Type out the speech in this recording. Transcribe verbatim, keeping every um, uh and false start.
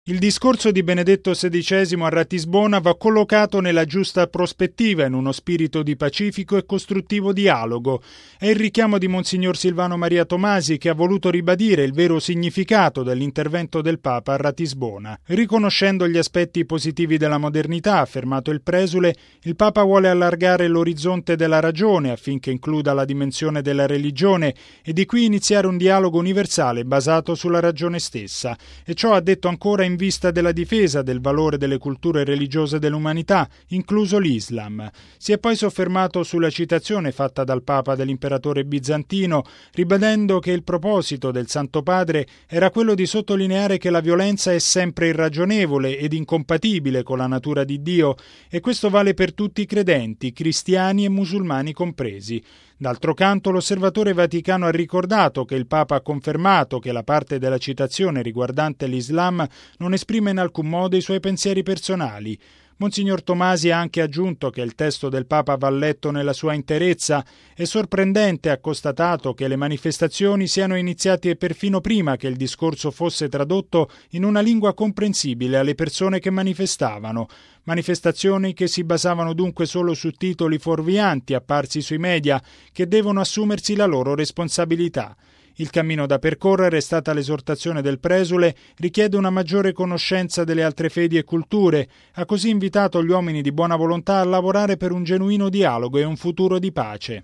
Il discorso di Benedetto sedicesimo a Ratisbona va collocato nella giusta prospettiva, in uno spirito di pacifico e costruttivo dialogo. È il richiamo di Monsignor Silvano Maria Tomasi che ha voluto ribadire il vero significato dell'intervento del Papa a Ratisbona. Riconoscendo gli aspetti positivi della modernità, ha affermato il presule, il Papa vuole allargare l'orizzonte della ragione affinché includa la dimensione della religione e di qui iniziare un dialogo universale basato sulla ragione stessa. E ciò, ha detto ancora, in vista della difesa del valore delle culture religiose dell'umanità, incluso l'Islam. Si è poi soffermato sulla citazione fatta dal Papa dell'imperatore bizantino, ribadendo che il proposito del Santo Padre era quello di sottolineare che la violenza è sempre irragionevole ed incompatibile con la natura di Dio, e questo vale per tutti i credenti, cristiani e musulmani compresi. D'altro canto, l'Osservatore Vaticano ha ricordato che il Papa ha confermato che la parte della citazione riguardante l'Islam non esprime in alcun modo i suoi pensieri personali. Monsignor Tomasi ha anche aggiunto che il testo del Papa va letto nella sua interezza. È sorprendente, ha constatato, che le manifestazioni siano iniziate perfino prima che il discorso fosse tradotto in una lingua comprensibile alle persone che manifestavano. Manifestazioni che si basavano dunque solo su titoli fuorvianti apparsi sui media, che devono assumersi la loro responsabilità. Il cammino da percorrere, è stata l'esortazione del presule, richiede una maggiore conoscenza delle altre fedi e culture. Ha così invitato gli uomini di buona volontà a lavorare per un genuino dialogo e un futuro di pace.